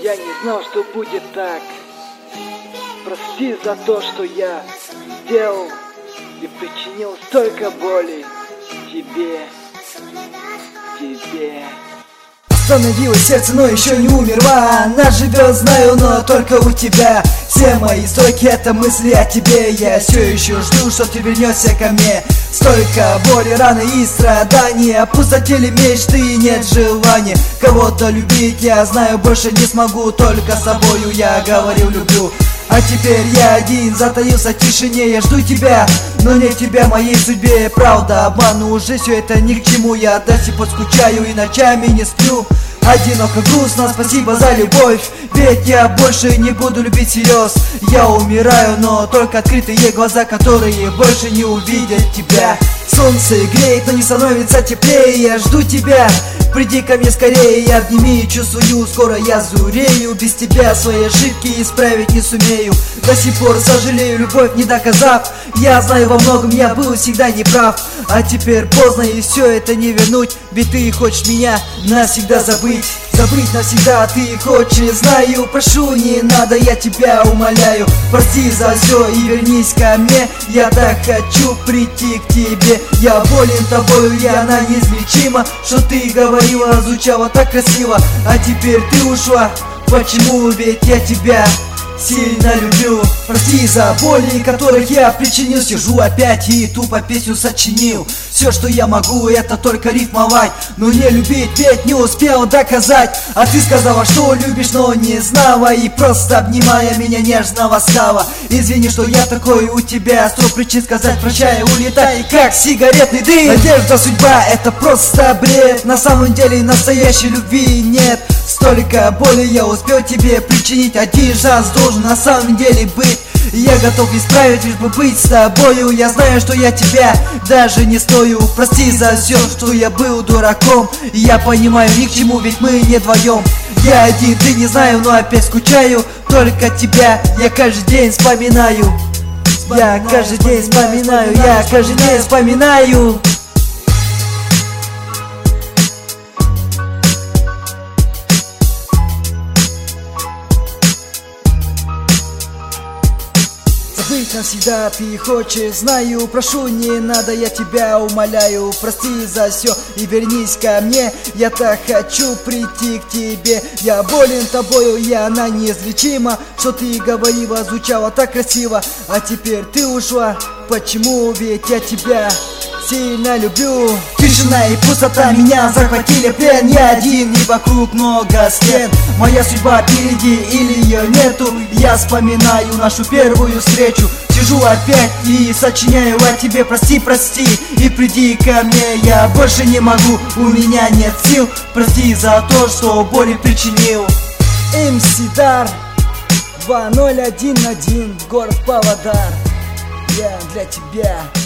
Я не знал, что будет так. Прости за то, что я сделал и причинил столько боли тебе. Остановилось сердце, но еще не умерла. Она живет, знаю, но только у тебя. Все мои строки — это мысли о тебе. Я все еще жду, что ты вернешься ко мне. Столько боли, раны и страданий, опустили мечты и нет желания кого-то любить. Я знаю, больше не смогу, только с тобою я говорил люблю. А теперь я один, затаился в тишине. Я жду тебя, но не тебя, моей судьбе. Правда, обману уже все это ни к чему. Я до сих пор скучаю и ночами не сплю. Одиноко, грустно, спасибо за любовь. Ведь я больше не буду любить всерьез. Я умираю, но только открытые глаза, которые больше не увидят тебя. Солнце греет, но не становится теплее. Я жду тебя, приди ко мне скорее. Обними и чувствую, скоро я зурею. Без тебя свои ошибки исправить не сумею. До сих пор сожалею, любовь не доказав. Я знаю, во многом я был всегда неправ. А теперь поздно и все это не вернуть. Ведь ты хочешь меня навсегда забыть. Забыть навсегда ты хочешь, знаю. Прошу, не надо, я тебя умоляю. Прости за все и вернись ко мне. Я так хочу прийти к тебе. Я болен тобою, и она неизлечима. Что ты говорила, звучало так красиво. А теперь ты ушла. Почему? Ведь я тебя сильно люблю. Прости за боли, которых я причинил. Сижу опять и тупо песню сочинил. Все, что я могу, это только рифмовать. Но не любить ведь не успел доказать. А ты сказала, что любишь, но не знала. И просто обнимая меня нежно восстала. Извини, что я такой у тебя. 100 причин сказать прощай, улетай, как сигаретный дым. Надежда, судьба, это просто бред. На самом деле настоящей любви нет. Столько боли я успел тебе причинить. Один шанс должен на самом деле быть. Я готов исправить, лишь бы быть с тобою. Я знаю, что я тебя даже не стою. Прости за все, что я был дураком. Я понимаю, ни к чему, ведь мы не вдвоем. Я один, ты не знаю, но опять скучаю. Только тебя я каждый день вспоминаю. Я каждый день вспоминаю. Я каждый день вспоминаю. Забыть навсегда ты хочешь, знаю. Прошу, не надо, я тебя умоляю. Прости за все и вернись ко мне. Я так хочу прийти к тебе. Я болен тобою, и она неизлечима. Что ты говорила, звучало так красиво. А теперь ты ушла. Почему? Ведь я тебя сильно люблю. Тишина и пустота меня захватили плен. Я один и вокруг много стен. Моя судьба впереди или ее нету. Я вспоминаю нашу первую встречу. Сижу опять и сочиняю о тебе. Прости, прости и приди ко мне. Я больше не могу, у меня нет сил. Прости за то, что боли причинил. MC Дар 2011, город Павлодар. Я для тебя.